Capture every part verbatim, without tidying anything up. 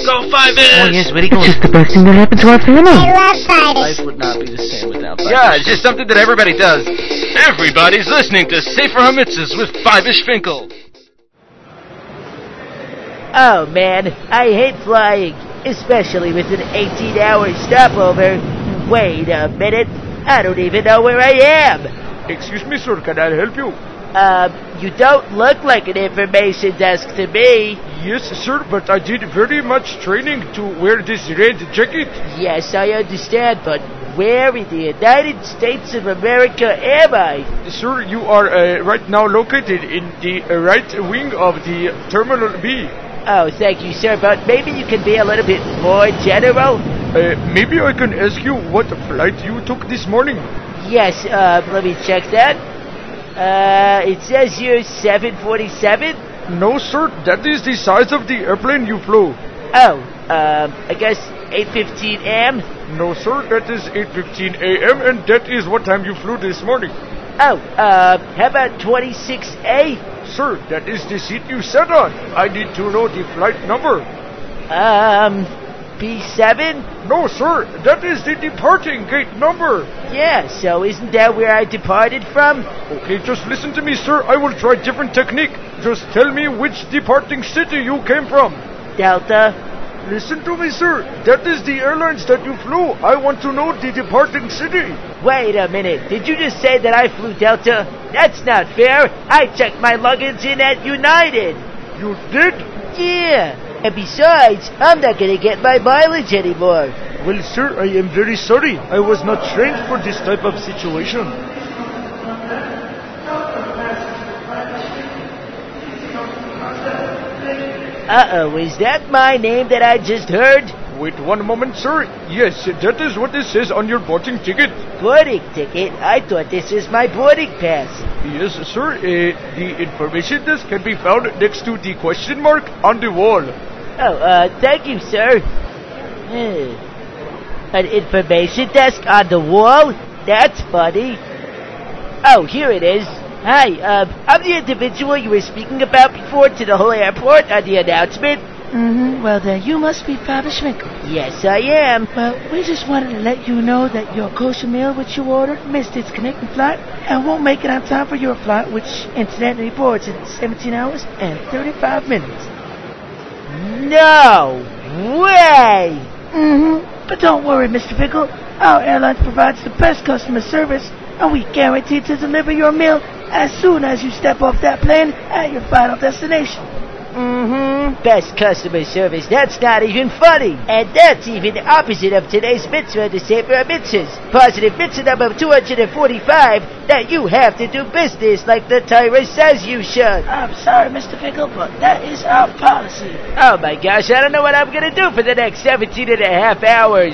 go, Five-ish! Oh, yes, where are you going? It's just the best thing that happened to our family. I love Five-ish. Life would not be the same without Five-ish. Yeah, it's just something that everybody does. Everybody's listening to Safer Hamitzes with Five-ish Finkel. Oh man, I hate flying, especially with an eighteen hour stopover. Wait a minute, I don't even know where I am. Excuse me, sir, can I help you? Uh, you don't look like an information desk to me. Yes, sir, but I did very much training to wear this red jacket. Yes, I understand, but where in the United States of America am I? Sir, you are uh, right now located in the uh, right wing of the Terminal B. Oh, thank you, sir, but maybe you can be a little bit more general? Uh, maybe I can ask you what flight you took this morning? Yes, uh, let me check that. Uh, it says here seven forty-seven? No, sir, that is the size of the airplane you flew. Oh, um, I guess eight fifteen a m? No, sir, that is eight fifteen a m, and that is what time you flew this morning. Oh, uh, how about twenty-six A? Sir, that is the seat you sat on. I need to know the flight number. Um, B seven? No, sir, that is the departing gate number. Yeah, so isn't that where I departed from? Okay, just listen to me, sir. I will try different technique. Just tell me which departing city you came from. Delta. Listen to me, sir. That is the airlines that you flew. I want to know the departing city. Wait a minute. Did you just say that I flew Delta? That's not fair. I checked my luggage in at United. You did? Yeah. And besides, I'm not going to get my mileage anymore. Well, sir, I am very sorry. I was not trained for this type of situation. Uh-oh, is that my name that I just heard? Wait one moment, sir. Yes, that is what this says on your boarding ticket. Boarding ticket? I thought this is my boarding pass. Yes, sir. Uh, the information desk can be found next to the question mark on the wall. Oh, uh, thank you, sir. Hmm. An information desk on the wall? That's funny. Oh, here it is. Hi, um, I'm the individual you were speaking about before to the whole airport on the announcement. Mm-hmm. Well, then you must be Five-ish Finkel. Yes, I am. Well, we just wanted to let you know that your kosher meal which you ordered missed its connecting flight and won't make it on time for your flight, which incidentally boards in seventeen hours and thirty-five minutes. No way! Mm-hmm. But don't worry, Mister Finkel. Our airline provides the best customer service, and we guarantee to deliver your meal as soon as you step off that plane at your final destination. Mm-hmm. Best customer service. That's not even funny. And that's even the opposite of today's mitzvah, the Sefer Mitzvahs. Positive mitzvah number two hundred forty-five, that you have to do business like the Torah says you should. I'm sorry, Mister Finkel, but that is our policy. Oh my gosh, I don't know what I'm going to do for the next seventeen and a half hours.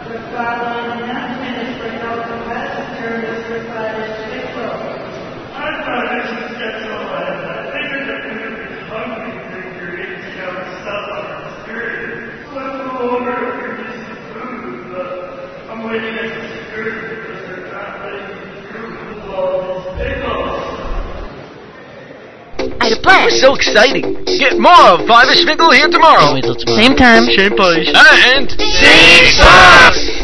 That was so exciting. Get more of Five-ish Finkel here tomorrow. Wait till tomorrow. Same time. Same place. And... Sing songs!